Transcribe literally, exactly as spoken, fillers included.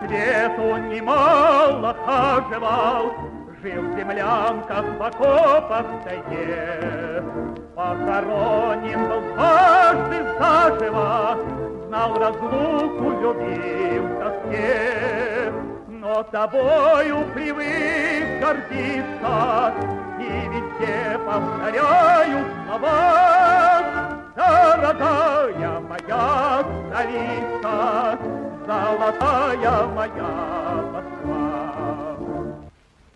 свету немало хаживал, жил в землянках в окопах тайге. Похоронен был дважды заживо, знал разлуку, любил в тоске. Но тобою привык гордиться, и везде повторяю слова. Дорогая моя столица, золотая моя Москва.